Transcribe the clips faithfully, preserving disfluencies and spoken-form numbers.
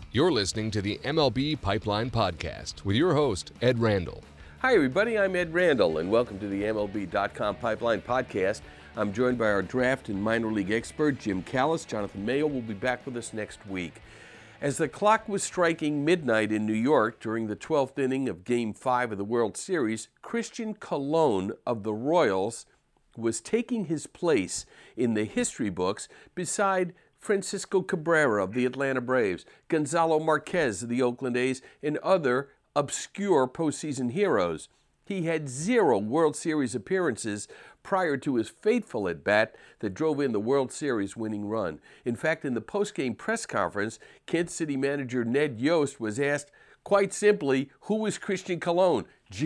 You're listening to the M L B Pipeline Podcast with your host, Ed Randall. Hi, everybody. I'm Ed Randall, and welcome to the M L B dot com Pipeline Podcast. I'm joined by our draft and minor league expert, Jim Callis. Jonathan Mayo will be back with us next week. As the clock was striking midnight in New York during the twelfth inning of Game five of the World Series, Christian Colon of the Royals was taking his place in the history books beside Francisco Cabrera of the Atlanta Braves, Gonzalo Marquez of the Oakland A's, and other obscure postseason heroes. He had zero World Series appearances prior to his fateful at-bat that drove in the World Series winning run. In fact, in the post-game press conference, Kansas City manager Ned Yost was asked, quite simply, who is Christian Colon?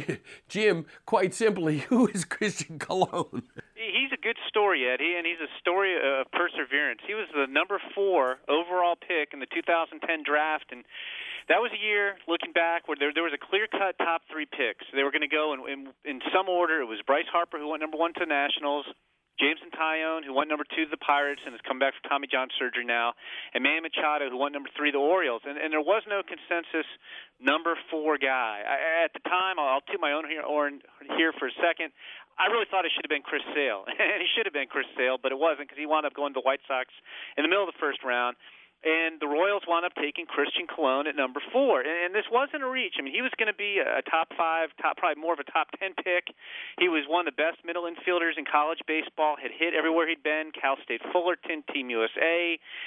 Jim, quite simply, who is Christian Colon? He's a good story, Ed, he, and he's a story of perseverance. He was the number four overall pick in the two thousand ten draft, and that was a year, looking back, where there, there was a clear-cut top three picks. They were going to go in, in, in some order. It was Bryce Harper, who went number one to the Nationals, Jameson Taillon, who went number two to the Pirates and has come back from Tommy John surgery now, and Manny Machado, who went number three to the Orioles. And, and there was no consensus number four guy. I, at the time, I'll, I'll toot my own horn here for a second, I really thought it should have been Chris Sale. And he should have been Chris Sale, but it wasn't because he wound up going to the White Sox in the middle of the first round. And the Royals wound up taking Christian Colon at number four. And, and this wasn't a reach. I mean, he was going to be a top five, top probably more of a top ten pick. He was one of the best middle infielders in college baseball, had hit everywhere he'd been, Cal State Fullerton, Team U S A.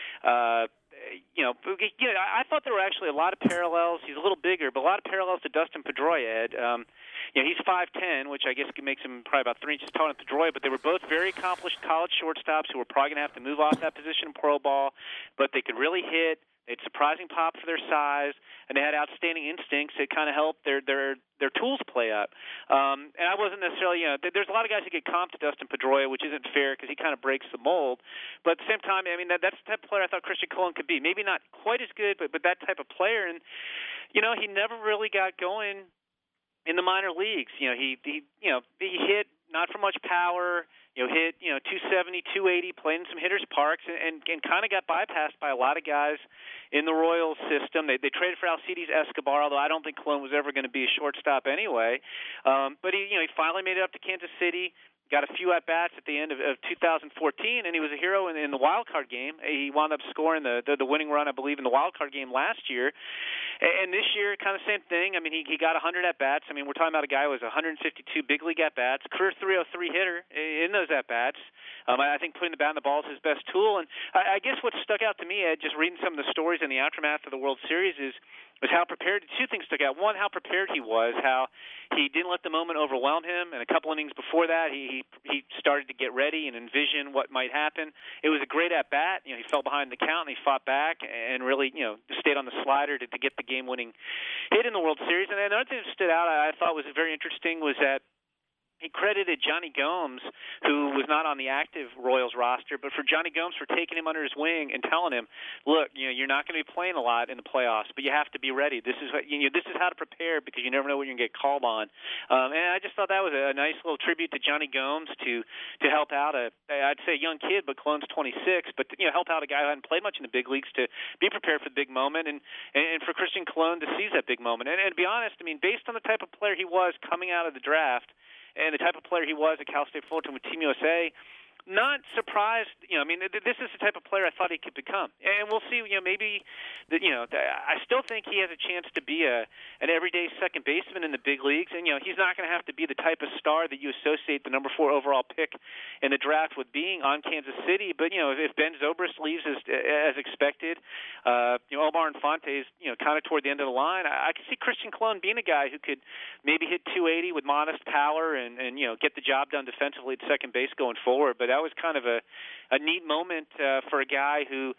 Uh, you know, you know, I thought there were actually a lot of parallels. He's a little bigger, but a lot of parallels to Dustin Pedroia, Ed. Um, you know, he's five ten, which I guess makes him probably about three inches taller than Pedroia, but they were both very accomplished college shortstops who were probably going to have to move off that position in pro ball, but they could really hit. They had surprising pop for their size, and they had outstanding instincts that kind of helped their their their tools play up. Um, and I wasn't necessarily, you know, there's a lot of guys who get comped to Dustin Pedroia, which isn't fair because he kind of breaks the mold. But at the same time, I mean, that, that's the type of player I thought Christian Colon could be. Maybe not quite as good, but but that type of player. And you know, he never really got going in the minor leagues. You know, he he you know he hit not for much power. You know, hit, you know, two seventy, two eighty, played in some hitters' parks, and, and, and kind of got bypassed by a lot of guys in the Royals system. They they traded for Alcides Escobar, although I don't think Colon was ever going to be a shortstop anyway. Um, but he, you know, he finally made it up to Kansas City. Got a few at-bats at the end of, of two thousand fourteen, and he was a hero in, in the wild card game. He wound up scoring the, the the winning run, I believe, in the wild card game last year. And this year, kind of same thing. I mean, he, he got one hundred at-bats. I mean, we're talking about a guy who was one hundred fifty-two big league at-bats, career three oh three hitter in those at-bats. Um, I think putting the bat in the ball is his best tool. And I, I guess what stuck out to me, Ed, just reading some of the stories in the aftermath of the World Series is was how prepared. Two things stuck out. One, how prepared he was, how he didn't let the moment overwhelm him. And a couple innings before that, he he started to get ready and envision what might happen. It was a great at bat. You know, he fell behind the count and he fought back and really, you know, stayed on the slider to, to get the game-winning hit in the World Series. And another thing that stood out, I thought was very interesting, was that he credited Johnny Gomes, who was not on the active Royals roster, but for Johnny Gomes for taking him under his wing and telling him, "Look, you know, you're not going to be playing a lot in the playoffs, but you have to be ready. This is what, you know, this is how to prepare because you never know when you're going to get called on." Um, and I just thought that was a nice little tribute to Johnny Gomes to to help out a, I'd say, a young kid, but Colon's twenty-six, but you know, help out a guy who hadn't played much in the big leagues to be prepared for the big moment, and and for Christian Colon to seize that big moment. And, and to be honest, I mean, based on the type of player he was coming out of the draft, and the type of player he was at Cal State Fullerton with Team U S A, not surprised. You know, I mean, this is the type of player I thought he could become. And we'll see, you know, maybe, that, you know, I still think he has a chance to be a an everyday second baseman in the big leagues. And, you know, he's not going to have to be the type of star that you associate the number four overall pick in the draft with being on Kansas City. But, you know, if Ben Zobrist leaves as, as expected, uh, you know, Omar Infante's, you know, kind of toward the end of the line, I, I could see Christian Colon being a guy who could maybe hit two eighty with modest power and, and, you know, get the job done defensively at second base going forward. But that was kind of a, a neat moment uh, for a guy who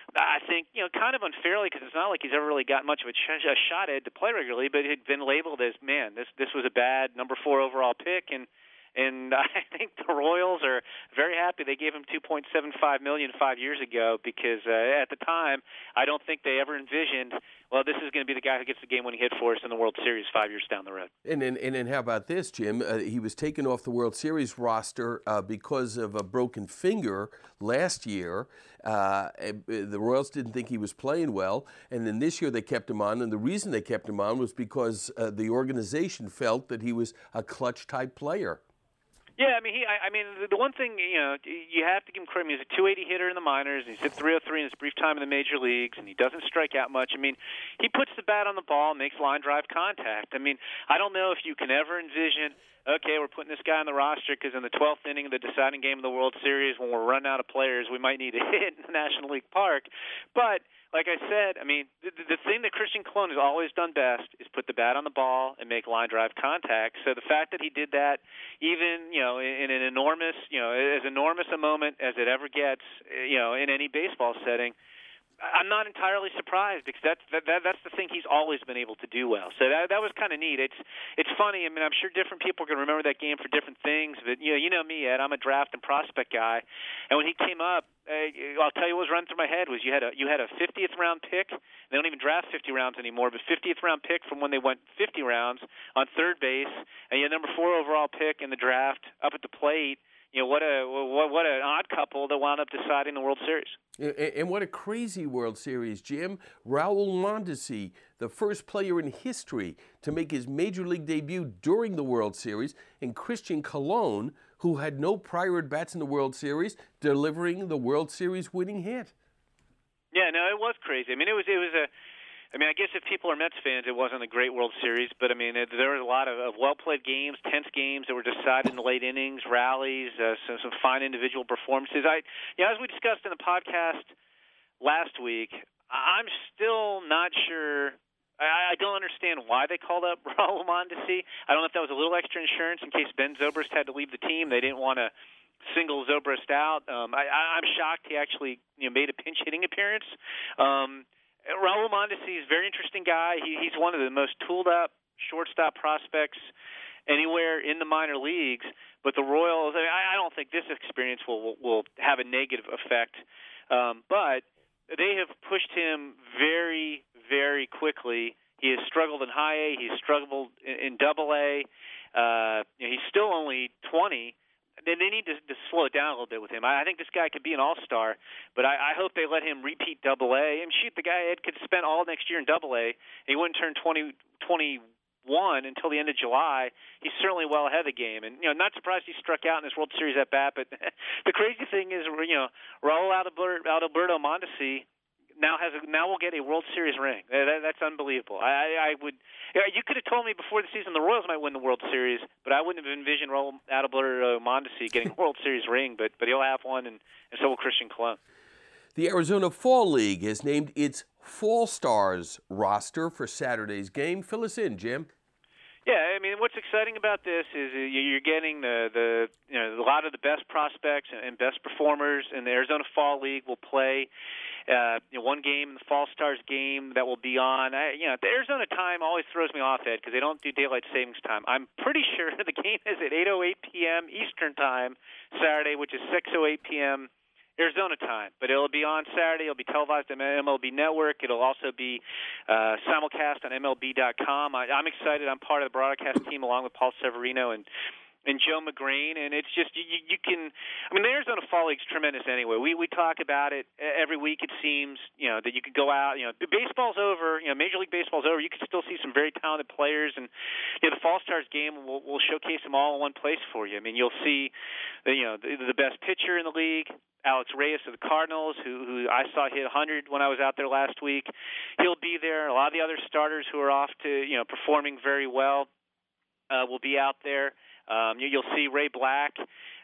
I think, you know, kind of unfairly, because it's not like he's ever really gotten much of a, ch- a shot at to play regularly, but had been labeled as, man, this this was a bad number four overall pick, and And I think the Royals are very happy they gave him two point seven five million dollars five years ago because uh, at the time, I don't think they ever envisioned, well, this is going to be the guy who gets the game-winning hit for us in the World Series five years down the road. And and, and, and how about this, Jim? Uh, he was taken off the World Series roster uh, because of a broken finger last year. Uh, the Royals didn't think he was playing well, and then this year they kept him on, and the reason they kept him on was because uh, the organization felt that he was a clutch-type player. Yeah, I mean, he. I, I mean, the, the one thing you know, you have to give him credit. He's a two eighty hitter in the minors. And he's hit three oh three in his brief time in the major leagues, and he doesn't strike out much. I mean, he puts the bat on the ball, and makes line drive contact. I mean, I don't know if you can ever envision, okay, we're putting this guy on the roster because in the twelfth inning of the deciding game of the World Series, when we're running out of players, we might need a hit in the National League Park. But like I said, I mean, the, the thing that Christian Colon has always done best is put the bat on the ball and make line drive contact. So the fact that he did that, even you know, in, in an enormous, you know, as enormous a moment as it ever gets, you know, in any baseball setting, I'm not entirely surprised because that's that, that that's the thing he's always been able to do well. So that that was kind of neat. It's it's funny. I mean, I'm sure different people are going to remember that game for different things. But you know, you know me, Ed. I'm a draft and prospect guy, and when he came up, uh, I'll tell you what was running through my head was you had a you had a fiftieth round pick. They don't even draft fifty rounds anymore, but fiftieth round pick from when they went fifty rounds on third base, and you had number four overall pick in the draft up at the plate. You know, what a what, what an odd couple that wound up deciding the World Series. And what a crazy World Series, Jim. Raul Mondesi, the first player in history to make his Major League debut during the World Series, and Christian Colon, who had no prior at-bats in the World Series, delivering the World Series winning hit. Yeah, no, it was crazy. I mean, it was it was a I mean, I guess if people are Mets fans, it wasn't a great World Series, but I mean, it, there were a lot of, of well-played games, tense games that were decided in the late innings, rallies, uh, some, some fine individual performances. I, you know, as we discussed in the podcast last week, I'm still not sure. I, I don't understand why they called up Raul Mondesi. I don't know if that was a little extra insurance in case Ben Zobrist had to leave the team. They didn't want to single Zobrist out. Um, I, I'm shocked he actually you know, made a pinch hitting appearance. Um, Raul Mondesi is a very interesting guy. He, he's one of the most tooled-up shortstop prospects anywhere in the minor leagues. But the Royals, I, mean, I don't think this experience will will have a negative effect. Um, but they have pushed him very, very quickly. He has struggled in high A. He's struggled in, in double A. Uh, you know, he's still only twenty. They, they need to, to slow it down a little bit with him. I, I think this guy could be an all-star, but I, I hope they let him repeat Double A. And shoot, the guy Ed could spend all next year in Double A. He wouldn't turn twenty, twenty-one until the end of July. He's certainly well ahead of the game, and you know, not surprised he struck out in his World Series at bat. But the crazy thing is, you know, Raul Adalberto, Adalberto Mondesi now has a, now will get a World Series ring. That, that's unbelievable. I, I would you could have told me before the season the Royals might win the World Series, but I wouldn't have envisioned Raul Adalberto Mondesi getting a World Series ring. But but he'll have one, and, and so will Christian Colon. The Arizona Fall League has named its Fall Stars roster for Saturday's game. Fill us in, Jim. Yeah, I mean, what's exciting about this is you're getting the, the you know a lot of the best prospects and best performers in the Arizona Fall League will play. Uh, you know, one game in the Fall Stars game that will be on. I, you know, the Arizona time always throws me off, Ed, because they don't do daylight savings time. I'm pretty sure the game is at eight oh eight p.m. Eastern time Saturday, which is six oh eight p.m. Arizona time. But it'll be on Saturday. It'll be televised on M L B Network. It'll also be uh, simulcast on M L B dot com. I, I'm excited. I'm part of the broadcast team along with Paul Severino and and Joe McGrain, and it's just you, you can. I mean, the Arizona Fall League's tremendous anyway. We we talk about it every week. It seems you know that you could go out. You know, baseball's over. You know, Major League Baseball's over. You can still see some very talented players, and you know, the Fall Stars game will will showcase them all in one place for you. I mean, you'll see, the, you know, the, the best pitcher in the league, Alex Reyes of the Cardinals, who who I saw hit one hundred when I was out there last week. He'll be there. A lot of the other starters who are off to you know performing very well uh, will be out there. Um, you, you'll see Ray Black,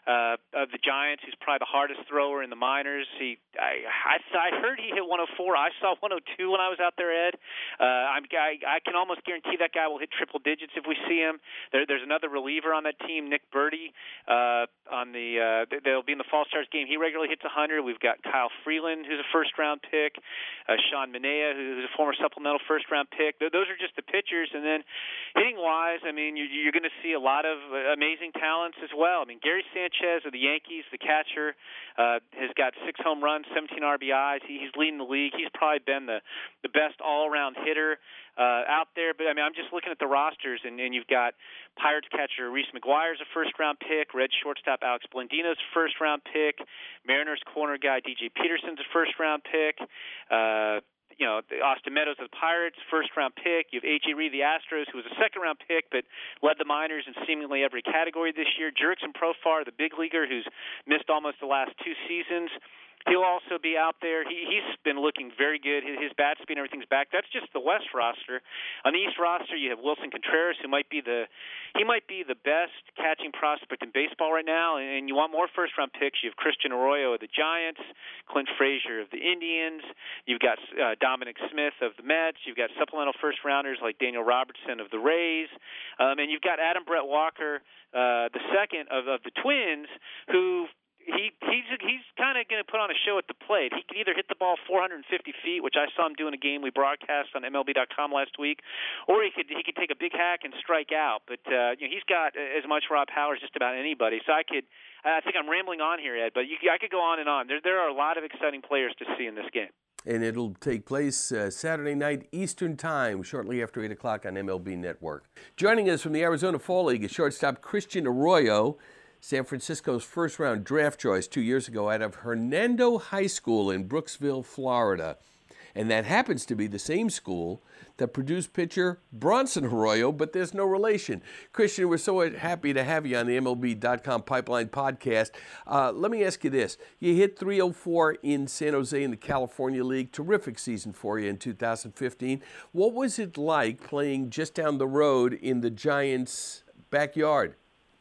uh, of the Giants, who's probably the hardest thrower in the minors. He, I, I, I heard he hit one oh four. I saw one oh two when I was out there, Ed. Uh, I'm, I, I can almost guarantee that guy will hit triple digits if we see him. There, there's another reliever on that team, Nick Birdie. Uh, on the, uh, they'll be in the Fall Stars game. He regularly hits one hundred. We've got Kyle Freeland, who's a first-round pick. Uh, Sean Manea, who's a former supplemental first-round pick. Those are just the pitchers. And then hitting-wise, I mean, you're, you're going to see a lot of amazing talents as well. I mean, Gary Sanchez of the Yankees, the catcher, uh, has got six home runs, seventeen R B Is. He, he's leading the league. He's probably been the, the best all-around hitter uh, out there. But, I mean, I'm just looking at the rosters, and, and you've got Pirates catcher Reese McGuire's a first-round pick, Red shortstop Alex Blandino's a first-round pick, Mariners corner guy D J Peterson's a first-round pick, uh, you know, Austin Meadows of the Pirates, first-round pick. You have A J Reed of the Astros, who was a second-round pick but led the minors in seemingly every category this year. Jurickson Profar, the big leaguer, who's missed almost the last two seasons. He'll also be out there. He, he's been looking very good. His, his bat speed and everything's back. That's just the West roster. On the East roster, you have Wilson Contreras, who might be the he might be the best catching prospect in baseball right now. And, and you want more first-round picks. You have Christian Arroyo of the Giants, Clint Frazier of the Indians. You've got uh, Dominic Smith of the Mets. You've got supplemental first-rounders like Daniel Robertson of the Rays, um, and you've got Adam Brett Walker, uh, the second of, of the Twins, who. He he's he's kind of going to put on a show at the plate. He can either hit the ball four hundred fifty feet, which I saw him do in a game we broadcast on M L B dot com last week, or he could he could take a big hack and strike out. But uh, you know, he's got as much raw power as just about anybody. So I could I think I'm rambling on here, Ed, but you, I could go on and on. There there are a lot of exciting players to see in this game. And it'll take place uh, Saturday night Eastern Time, shortly after eight o'clock on M L B Network. Joining us from the Arizona Fall League is shortstop Christian Arroyo, San Francisco's first-round draft choice two years ago out of Hernando High School in Brooksville, Florida. And that happens to be the same school that produced pitcher Bronson Arroyo, but there's no relation. Christian, we're so happy to have you on the M L B dot com Pipeline podcast. Uh, let me ask you this. You hit three oh four in San Jose in the California League. Terrific season for you in two thousand fifteen. What was it like playing just down the road in the Giants' backyard?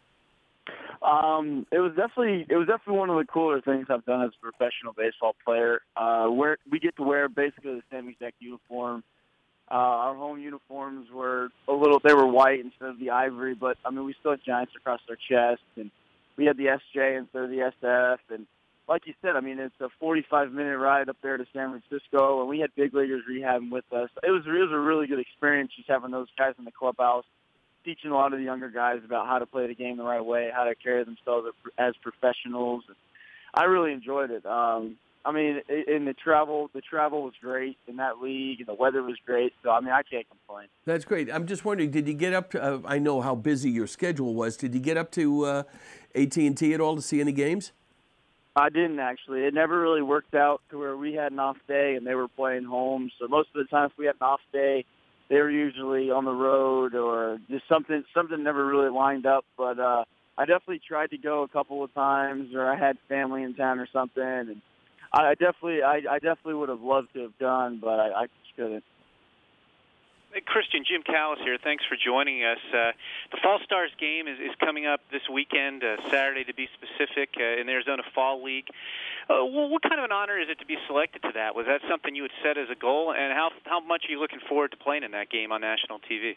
Um, it was definitely it was definitely one of the cooler things I've done as a professional baseball player. Uh, where we get to wear basically the same exact uniform. Uh, our home uniforms were a little they were white instead of the ivory, but I mean we still had Giants across our chest, and we had the S J instead of the S F. And like you said, I mean it's a forty-five minute ride up there to San Francisco, and we had big leaguers rehabbing with us. It was it was a really good experience just having those guys in the clubhouse, teaching a lot of the younger guys about how to play the game the right way, how to carry themselves as professionals. I really enjoyed it. Um, I mean, in the travel, the travel was great in that league, and the weather was great. So, I mean, I can't complain. That's great. I'm just wondering, did you get up to, uh, I know how busy your schedule was, did you get up to uh, A T and T at all to see any games? I didn't, actually. It never really worked out to where we had an off day and they were playing home. So most of the time if we had an off day, they were usually on the road or just something something never really lined up. But uh, I definitely tried to go a couple of times, or I had family in town or something. And I definitely I, I definitely would have loved to have done, but I, I just couldn't. Hey, Christian, Jim Callis here. Thanks for joining us. Uh, the Fall Stars game is, is coming up this weekend, uh, Saturday to be specific, uh, in the Arizona Fall League. Uh, well, what kind of an honor is it to be selected to that? Was that something you had set as a goal? And how how much are you looking forward to playing in that game on national T V?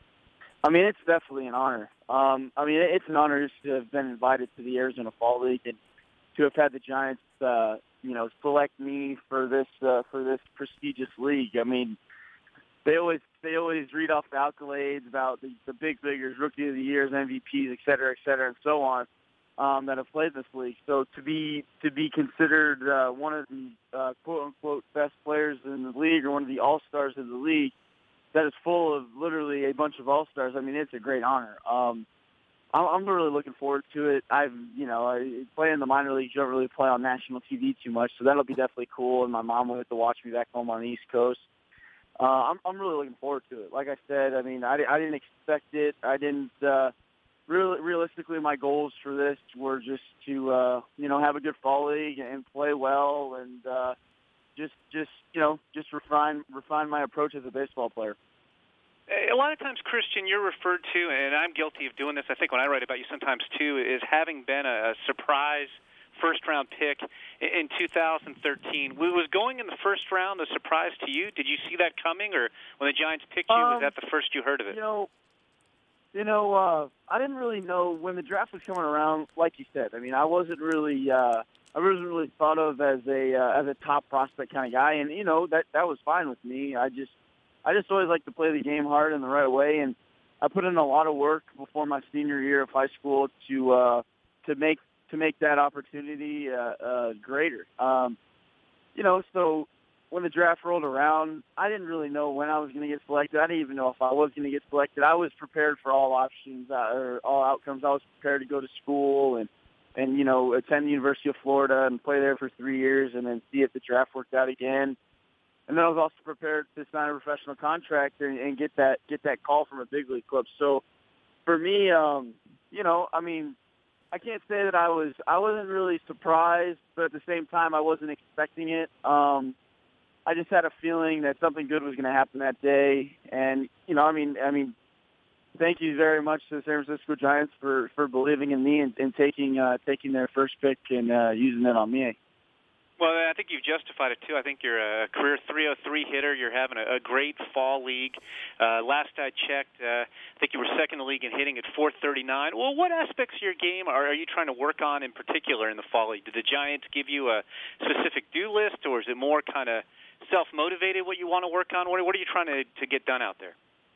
I mean, it's definitely an honor. Um, I mean, it's an honor just to have been invited to the Arizona Fall League and to have had the Giants, uh, you know, select me for this uh, for this prestigious league. I mean, they always they always read off the accolades about the, the big leaguers, Rookie of the Years, M V Ps, et cetera, et cetera, and so on, um, that have played this league. So to be to be considered uh, one of the uh, quote unquote best players in the league, or one of the all stars of the league, that is full of literally a bunch of all stars. I mean, it's a great honor. Um, I'm really looking forward to it. I've, you know, I play in the minor leagues. You don't really play on national T V too much, so that'll be definitely cool. And my mom will have to watch me back home on the East Coast. Uh, I'm, I'm really looking forward to it. Like I said, I mean, I, I didn't expect it. I didn't. Uh, really, realistically, my goals for this were just to, uh, you know, have a good fall league and play well, and uh, just, just, you know, just refine, refine my approach as a baseball player. A lot of times, Christian, you're referred to, and I'm guilty of doing this, I think when I write about you sometimes too, is having been a surprise first-round pick in two thousand thirteen. Was going in the first round a surprise to you? Did you see that coming, or when the Giants picked you, um, was that the first you heard of it? You know, you know, uh, I didn't really know when the draft was coming around. Like you said, I mean, I wasn't really, uh, I wasn't really thought of as a uh, as a top prospect kind of guy, and you know that that was fine with me. I just, I just always like to play the game hard in the right way, and I put in a lot of work before my senior year of high school to uh, to make. to make that opportunity uh, uh, greater. Um, you know, so when the draft rolled around, I didn't really know when I was going to get selected. I didn't even know if I was going to get selected. I was prepared for all options uh, or all outcomes. I was prepared to go to school and, and, you know, attend the University of Florida and play there for three years and then see if the draft worked out again. And then I was also prepared to sign a professional contract and, and get that get that call from a big league club. So for me, um, you know, I mean, I can't say that I was I wasn't really surprised, but at the same time I wasn't expecting it. Um, I just had a feeling that something good was going to happen that day, and you know, I mean, I mean, thank you very much to the San Francisco Giants for, for believing in me and, and taking uh, taking their first pick and uh, using it on me. Well, I think you've justified it, too. I think you're a career three oh three hitter. You're having a, a great fall league. Uh, last I checked, uh, I think you were second in the league in hitting at four thirty-nine. Well, what aspects of your game are, are you trying to work on in particular in the fall league? Did the Giants give you a specific do list, or is it more kind of self-motivated what you want to work on? What, what are you trying to, to get done out there?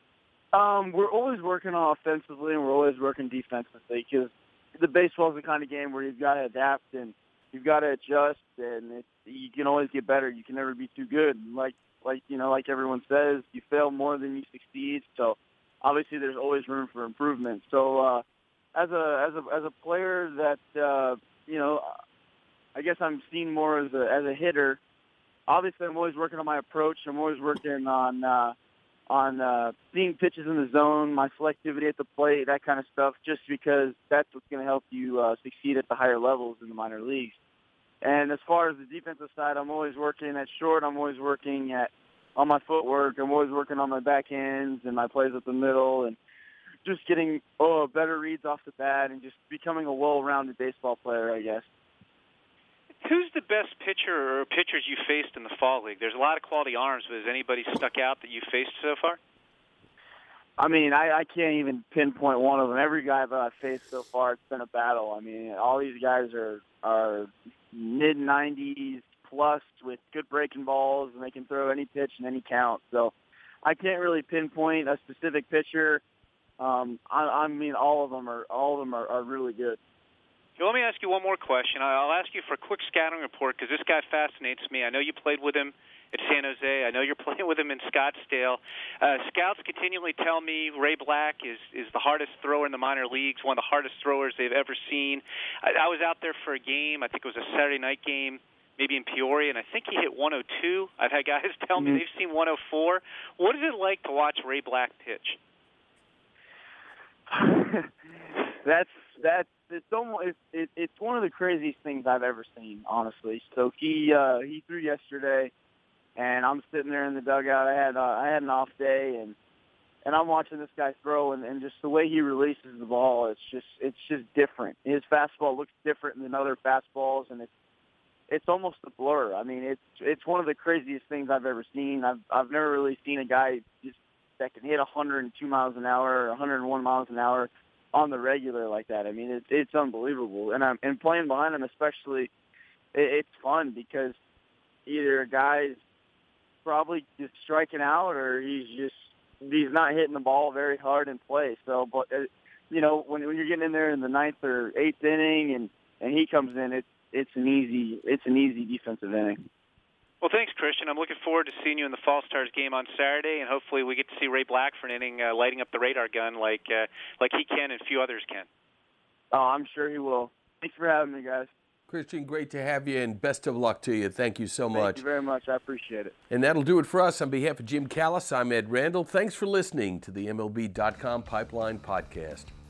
Um, we're always working on offensively, and we're always working defensively because the baseball is the kind of game where you've got to adapt and you've got to adjust, and it, you can always get better. You can never be too good. Like, like you know, like everyone says, you fail more than you succeed. So, obviously, there's always room for improvement. So, uh, as a as a as a player that uh, you know, I guess I'm seen more as a as a hitter. Obviously, I'm always working on my approach. I'm always working on uh, on uh, seeing pitches in the zone, my selectivity at the plate, that kind of stuff. Just because that's what's going to help you uh, succeed at the higher levels in the minor leagues. And as far as the defensive side, I'm always working at short. I'm always working at on my footwork. I'm always working on my backhands and my plays up the middle, and just getting oh better reads off the bat, and just becoming a well-rounded baseball player, I guess. Who's the best pitcher or pitchers you faced in the fall league? There's a lot of quality arms, but has anybody stuck out that you faced so far? I mean, I, I can't even pinpoint one of them. Every guy that I've faced so far, it's been a battle. I mean, all these guys are are mid nineties plus with good breaking balls, and they can throw any pitch in any count. So I can't really pinpoint a specific pitcher. Um, I, I mean, all of them are all of them are, are really good. So let me ask you one more question. I'll ask you for a quick scouting report because this guy fascinates me. I know you played with him at San Jose. I know you're playing with him in Scottsdale. Uh, scouts continually tell me Ray Black is, is the hardest thrower in the minor leagues, one of the hardest throwers they've ever seen. I, I was out there for a game. I think it was a Saturday night game, maybe in Peoria, and I think he hit one oh two. I've had guys tell me mm-hmm. they've seen one oh four. What is it like to watch Ray Black pitch? that's that's it's almost it's, it, it's one of the craziest things I've ever seen, honestly. So he uh, he threw yesterday, and I'm sitting there in the dugout. I had uh, I had an off day, and and I'm watching this guy throw, and, and just the way he releases the ball, it's just it's just different. His fastball looks different than other fastballs, and it's it's almost a blur. I mean, it's it's one of the craziest things I've ever seen. I've I've never really seen a guy just that can hit one hundred two miles an hour, or one hundred one miles an hour on the regular like that. I mean, it's it's unbelievable. And I'm and playing behind him, especially, it, it's fun because either a guy's probably just striking out, or he's just he's not hitting the ball very hard in play. So, but uh, you know, when when you're getting in there in the ninth or eighth inning, and and he comes in, it's it's an easy it's an easy defensive inning. Well, thanks, Christian. I'm looking forward to seeing you in the Fall Stars game on Saturday, and hopefully we get to see Ray Black for an inning uh, lighting up the radar gun like uh, like he can and a few others can. Oh, I'm sure he will. Thanks for having me, guys. Christian, great to have you, and best of luck to you. Thank you so much. Thank you very much. I appreciate it. And that'll do it for us. On behalf of Jim Callis, I'm Ed Randall. Thanks for listening to the M L B dot com Pipeline Podcast.